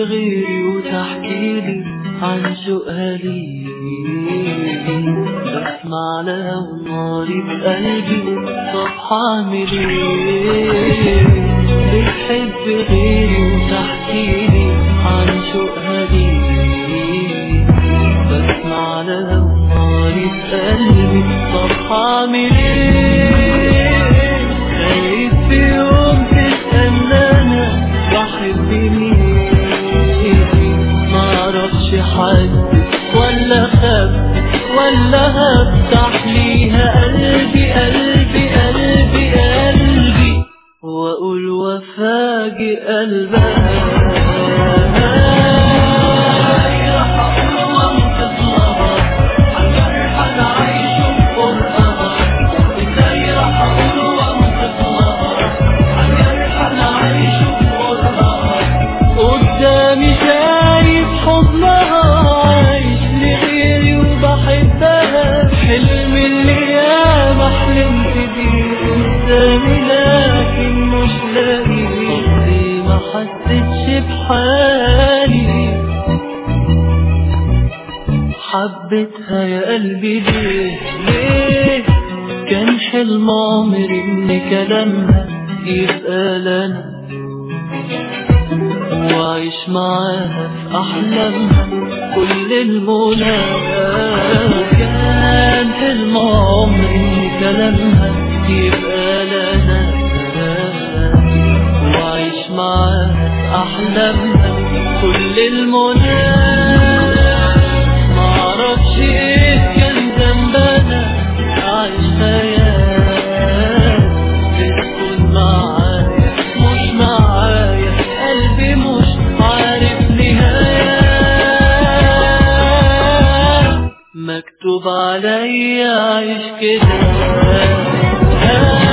غيري وتحكيلي عن شوقها لي، بسمع لها وناري بقلبي طب هعمل ايه؟ بتحب غيري وتحكيلي عن شوقها لي، بسمع لها وناري بقلبي طب هعمل ايه؟ خايف في يوم تسألني انا بحب مين، معرفش حد ولا خبت ولا هفتح ليها قلبي قلبي قلبي قلبي واقول وفاجئ قلبها. قدامي شايف حضنها عايش لغيري وبحبها، حلم اللي ياما حلمت بيه قدامي لكن مش لاقيه، ليه ما حسيتش بحالي؟ حبيتها يا قلبي ليه كان حلم عمري ان كلامها يبقى لنا وعيش معاها في أحلامها كل المنى، كان حلم عمري إن كلامها يبقى لنا وعيش معاها في أحلامها كل المنى. معرفش إيه كان ذنبنا أعيش خيال بتكون معايا مش معايا، قلبي مش عارف نهاية، مكتوب عليا عيش كده.